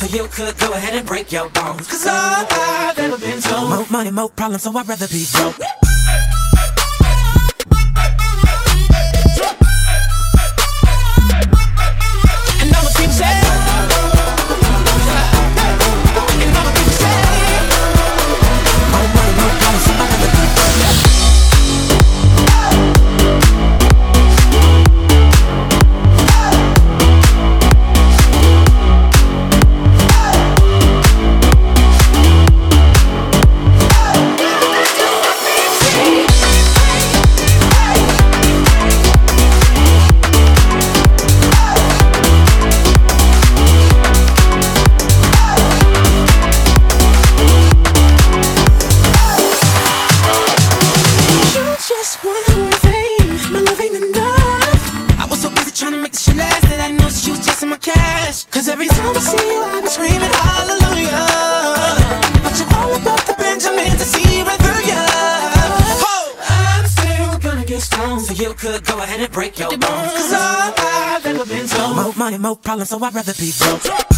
you could go ahead and break your bones. Cause all I've ever been told, more money, more problems, so I'd rather be broke. And I'ma keep saying, and I'ma keep saying, more money, more problems, so I'd rather be broke. Cause every time I see you, I be screaming hallelujah. But you're all about the Benjamin to see right through ya. Oh, I'm still gonna get stoned, so you could go ahead and break your bones. Cause all I've ever been told, more money, more problems, so I'd rather be broke.